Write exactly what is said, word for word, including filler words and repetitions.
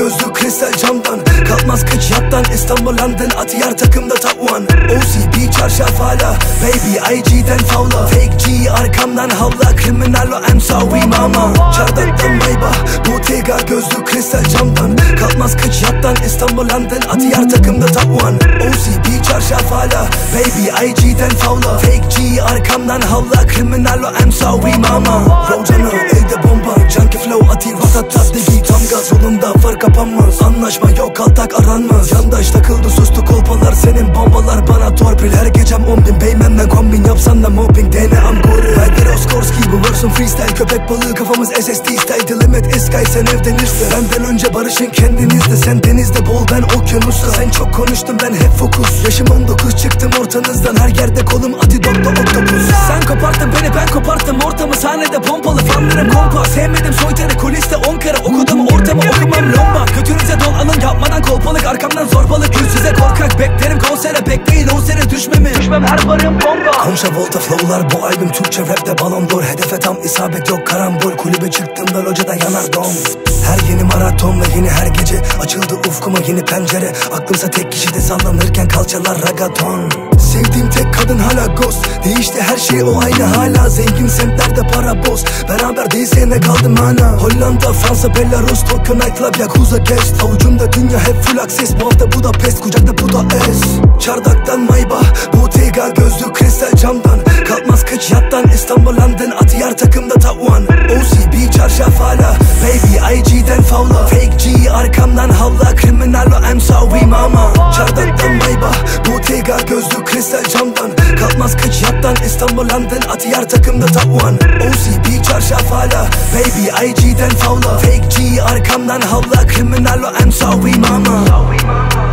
gözlü kristal camdan, kalkmaz kıç yattan, İstanbul London Atiyar takımda top one. O C B çarşaf hala, baby I G'den favla, fake G arkamdan havla, kriminal o I'm sorry mama. Çardaktan Maybach, Bottega gözlü kristal camdan, kalkmaz kıç yattan, İstanbul London Atiyar takımda top one. O C B çarşaf hala, baby I G'den favla, fake G arkamdan havla, kriminal o I'm sorry mama. Rojana elde bomba, junkie flow ati ratatat digi tam gaz, yolunda far kapanmaz, anlaşma yok kaltak aranmaz. Yandaş takıldı sustu kolpalar, senin bombalar bana torpil. Her gecem on bin beymenle kombin, yapsan da mobbing D N A'm goril. Belki Roskorski bu version freestyle, köpek balığı kafamız S S D style. The limit is sky, sen evden iste. Benden önce barışın kendinizde, sen denizde bol ben okyanusta. Sen çok konuştun ben hep fokus, yaşım on dokuz çıktım ortanızdan, her yerde kolum Adidok'ta oktopus. Sen koparttın beni ben koparttım ortamı, sahnede pompalı fanlarım kompa. Sevmedim soytarı kuliste on kere okudum ortamı, okumam lomba. Götünüze don alın yapmadan kolpalık, arkamdan zorbalık, yüz size korkak. Beklerim konsere, bekleyin on sene düşmemi, düşmem her barım bomba. Konşa volta flowlar bu albüm Türkçe rapte balon d'or. Hedefe tam isabet yok karambol, kulübe çıktığımda locada yanar dom. Her yeni maraton ve yeni her gece, açıldı ufkuma yeni pencere. Aklımsa tek kişide sallanırken kalçalar ragaton. Sevdiğim tek kadın hala ghost, değişti her şey o aynı hala. Zengin semtlerde para boz, beraber değilse ne kaldı mana. Hollanda, Fransa, Belarus, Tokyo nightclub, Yakuza guest. Avucumda dünya hep full access, bu hafta Budapest, kucakta Budapest. Çardaktan Maybach, Bottega gözlü kristal camdan, kalkmaz kıç yattan, İstanbul London Atiyar takımda top one. O C B çarşaf hala, baby I G'den favla, fake G arkamdan havla, kriminal o I'm sorry mama. Çardaktan Maybach, Bottega gözlü kristal camdan, kalkmaz kıç yattan, İstanbul London Atiyar takımda top one. O C B çarşaf hala, baby I G'den favla, fake G arkamdan havla, kriminal o I'm sorry mama.